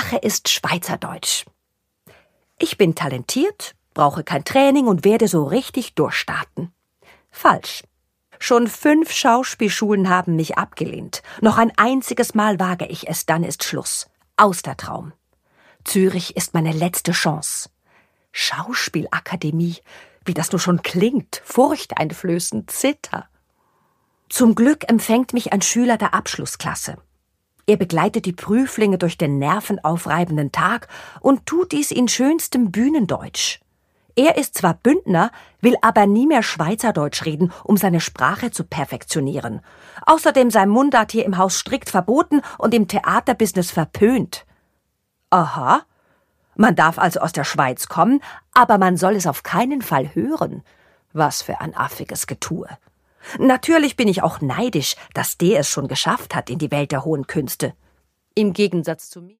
Sprache ist Schweizerdeutsch. Ich bin talentiert, brauche kein Training und werde so richtig durchstarten. Falsch. Schon 5 Schauspielschulen haben mich abgelehnt. Noch ein einziges Mal wage ich es, dann ist Schluss. Aus der Traum. Zürich ist meine letzte Chance. Schauspielakademie, wie das nur schon klingt, furchteinflößend, Zitter. Zum Glück empfängt mich ein Schüler der Abschlussklasse. Er begleitet die Prüflinge durch den nervenaufreibenden Tag und tut dies in schönstem Bühnendeutsch. Er ist zwar Bündner, will aber nie mehr Schweizerdeutsch reden, um seine Sprache zu perfektionieren. Außerdem sei Mundart hier im Haus strikt verboten und im Theaterbusiness verpönt. Aha, man darf also aus der Schweiz kommen, aber man soll es auf keinen Fall hören. Was für ein affiges Getue. Natürlich bin ich auch neidisch, dass der es schon geschafft hat in die Welt der hohen Künste. Im Gegensatz zu mir.